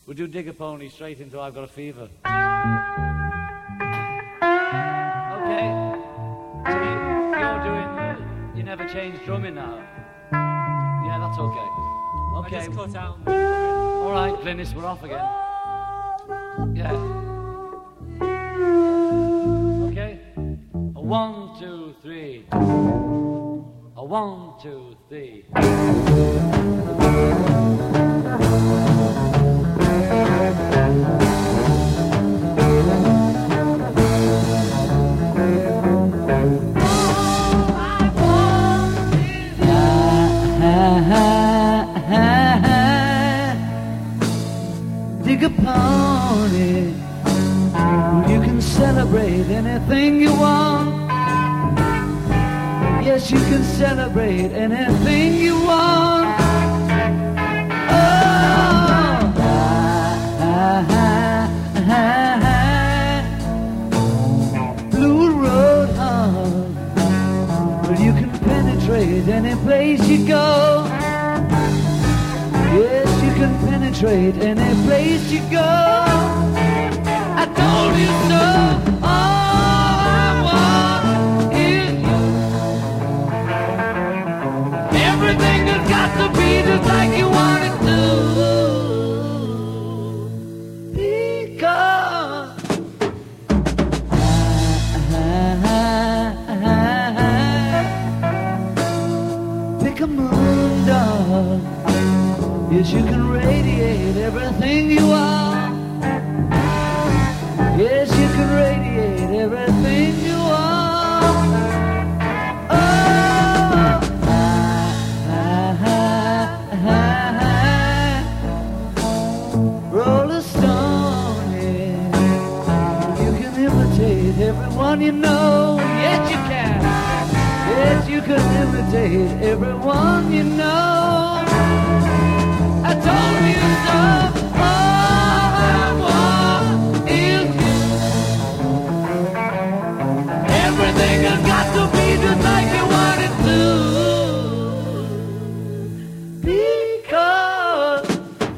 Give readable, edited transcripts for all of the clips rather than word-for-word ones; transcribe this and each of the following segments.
We'll do Dig a Pony straight into I've Got a Fever. Okay. So you're doing you never change drumming now. Yeah, that's okay. Okay. I just cut out. All right, Glynis, we're off again. Yeah. Okay. A 1, 2, 3. A 1, 2, 3. Dig a pony. You can celebrate anything you want. Yes, you can celebrate anything you want. Oh, Blue Road home. Well, you can penetrate any place you go. Yes, you can penetrate any place you go. I told you so. All I want is you. Everything has got to be just like you want it to. Because pick a moon dog. Yes, you can radiate everything you are. Yes, you can radiate everything you are. Oh, Roller Stone, yeah. You can imitate everyone you know. Yes, you can. Yes, you can imitate everyone you know. I told you so. All I want is you. Everything has got to be just like you want it to. Because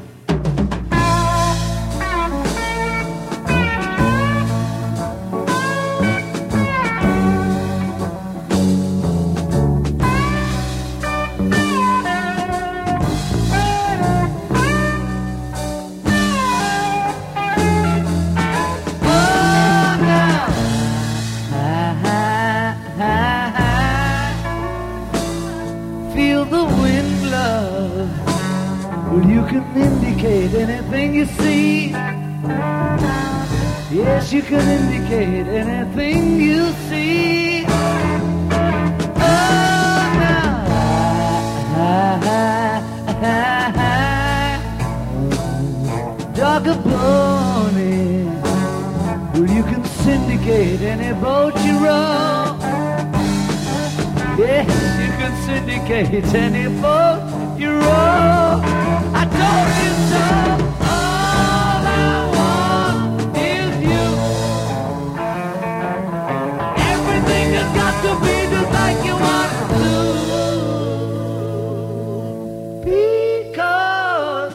feel the wind blow. Well, you can indicate anything you see. Yes, you can indicate anything you see. Oh, now. Dog a pony. Well, you can syndicate any boat you row. Yes, you can syndicate any boat you row. I told you so. All I want is you. Everything has got to be just like you want it to. Because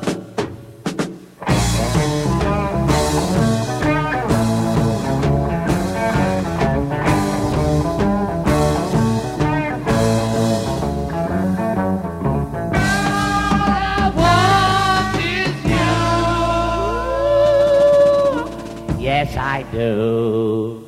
yes, I do.